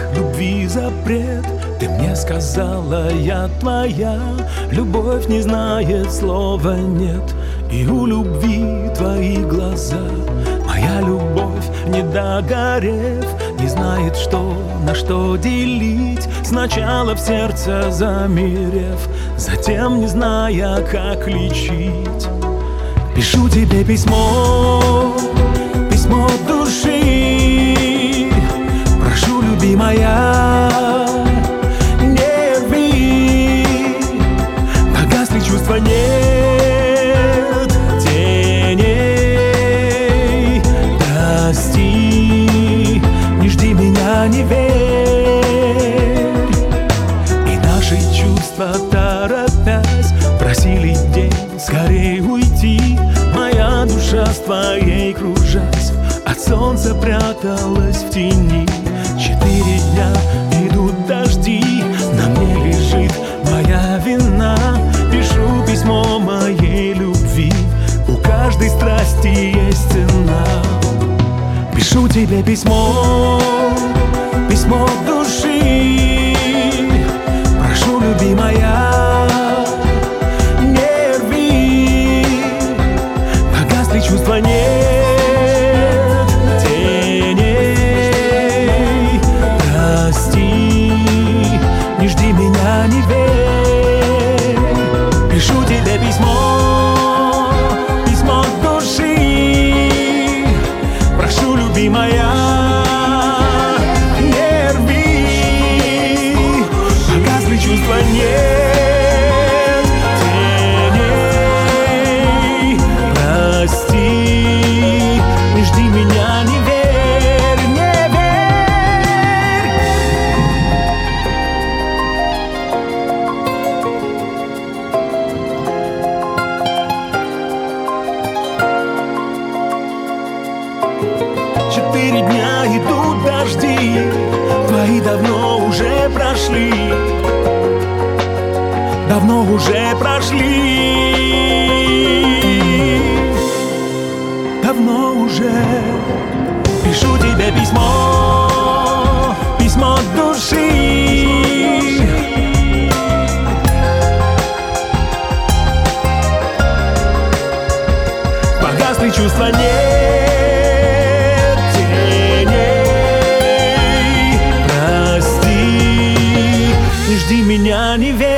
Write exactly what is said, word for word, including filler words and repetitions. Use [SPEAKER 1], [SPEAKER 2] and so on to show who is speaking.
[SPEAKER 1] любви запрет. Ты мне сказала, я твоя. Любовь не знает слова нет. И у любви твои глаза. Моя любовь, не догорев, не знает, что на что делить. Сначала в сердце замерев, затем не зная, как лечить. Пишу тебе письмо, письмо души. Прошу, любимая, не рви. Погасли чувства, нет теней. Прости, не жди меня, не верь. И наши чувства, торопясь, просили день скорее уйти. Моя душа с твоей кружась от солнца пряталась в тени. Четыре дня идут дожди, на мне лежит моя вина. Пишу письмо моей любви, у каждой страсти есть цена. Пишу тебе письмо, письмо души. Прошу, любимая, не рви. Погасли чувства, нет теней. Прости, не жди меня, не верь. Пишу тебе письмо, письмо души. Прошу, любимая, не рви. Погасли чувства, нет теней. Прости, не жди меня, не верь, не верь. Четыре дня идут дожди, твои давно уже прошли. Давно уже прошли. Давно уже. Пишу тебе письмо, письмо души. Погасли чувства, нет теней. Прости, не жди меня, не верь.